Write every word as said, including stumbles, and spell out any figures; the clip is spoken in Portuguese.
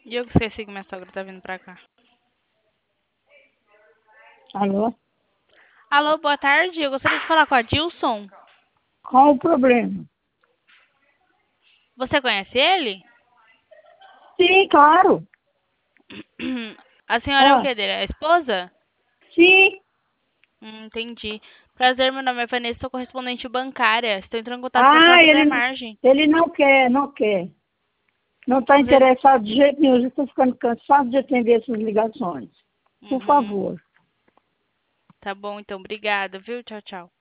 E eu que esqueci que minha sogra tá vindo pra cá. Alô? Alô, boa tarde. Eu gostaria de falar com a Dilson. Qual o problema? Você conhece ele? Sim, claro. A senhora é o Ah, que dele? É a esposa? sim. Hum, entendi. Prazer, meu nome é Vanessa, sou correspondente bancária. Estou entrando em contato para Ah, saber sobre a ele, não- margem. ele não quer, não quer. Não está Você... interessado de jeito nenhum. Eu estou ficando cansado de atender essas ligações. Por Uhum. favor. Tá bom, então. Obrigada, viu? Tchau, tchau.